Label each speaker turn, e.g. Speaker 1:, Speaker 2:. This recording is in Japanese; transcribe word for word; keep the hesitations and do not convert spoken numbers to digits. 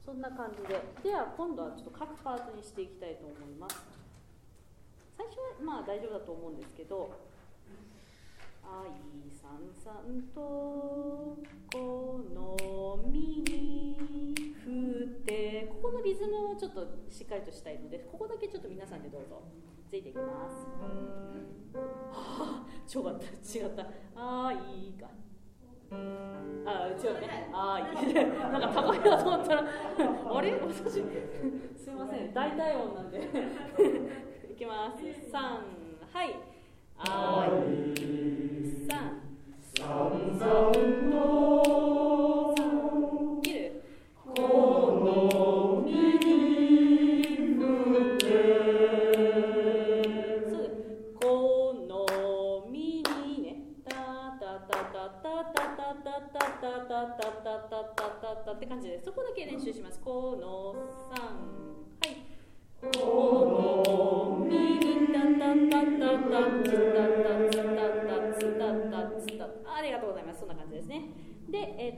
Speaker 1: そんな感じで、では今度はちょっと各パーツにしていきたいと思います。最初はまあ大丈夫だと思うんですけど、あいさんさんとこのみに振って、ここのリズムをちょっとしっかりとしたいので、ここだけちょっと皆さんでどうぞついていきます。はあ、ちょかった違った。あいいか。あ、違うね。あいい。なんか高いなと思ったらあれ私すいません、大体音なんでいきます。さん、はい。あいさんさんさんの切る。このみに振ってそうこのみにねタタタタタタタタタタタタタタタって感じで、そこだけ練習します。このさん、はい。このみにタタタタタツタタツタタツタタツタ、ありがとうございます。そんな感じですね。で、えー